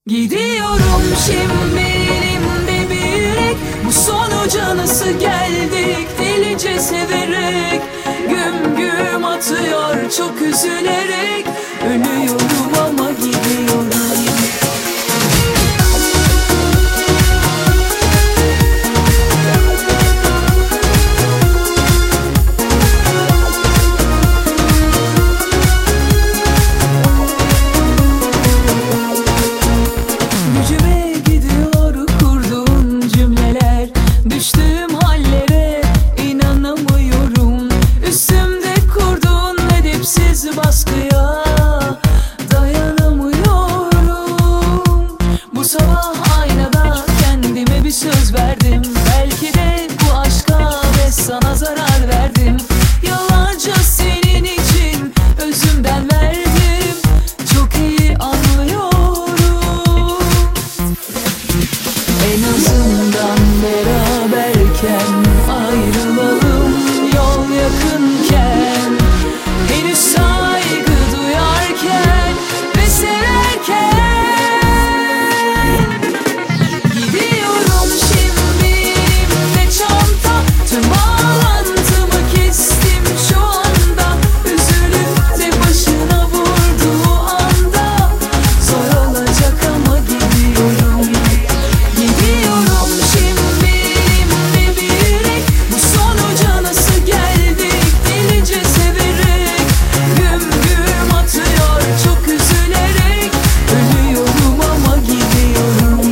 Gidiyorum şimdi elimde bir yürek. Bu sonuca nasıl geldik delice severek. Güm güm atıyor çok üzülerek. Ölüyorum ama gidiyorum. Gücüme gidiyor kurduğun cümleler. Düştüğüm hallere inanamıyorum. Üstümde kurduğun edepsiz baskıya dayanamıyorum. Bu sabah aynada kendime bir söz verdim. Belki de bu aşka ve sana zarar verdim. Yıllarca senin için özümden verdim. Çok iyi anlıyorum. En azından beraberken ayrılalım, yol yakınken, henüz saygı duyarken ve severken. Gidiyorum şimdi elimde çanta, tüm bağlantımı kestim şu anda. Üzülüp de başına vurduğu anda zor olacak ama gidiyorum. Gidiyorum şimdi elimde bir yürek. Bu sonuca nasıl geldik delice severek. Güm güm atıyor çok üzülerek. Ölüyorum ama gidiyorum.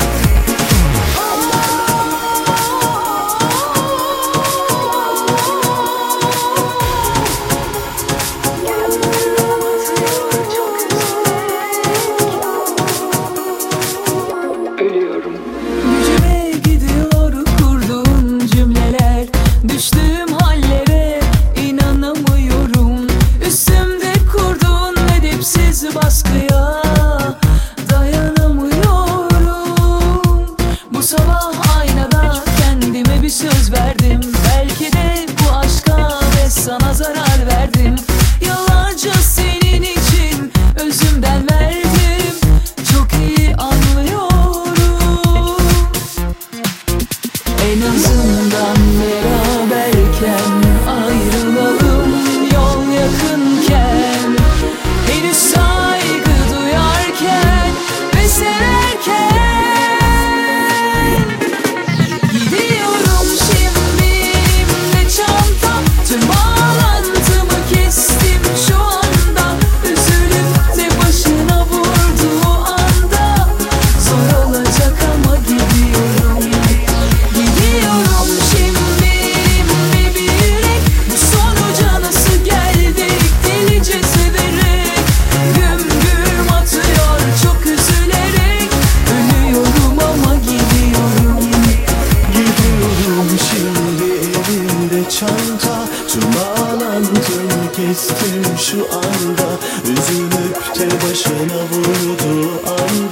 Ölüyorum. Gücüme gidiyor kurduğun cümleler. Düştüğüm hallere inanamıyorum. Üstümde kurduğun edepsiz baskıya dayanamıyorum. Bu sabah aynada kendime bir söz verdim. Belki de bu aşka ve sana zarar verdim. Yıllarca senin için özümden verdim. Çok iyi anlıyorum. En azından beraberken ayrılalım, yol yakınken, henüz saygı duyarken ve severken. Gidiyorum şimdi elimde çanta, tüm bağlantımı kestim şu anda. Üzülüp de başına vurduğu anda zor olacak ama gidiyorum. Gidiyorum şimdi elimde bir yürek. Bu sonuca nasıl geldik delice severek. Güm güm atıyor çok üzülerek. Ölüyorum ama gidiyorum. Gidiyorum şimdi elimde çanta, tüm bağlantımı kestim şu anda. Üzülüp de başına vurduğu anda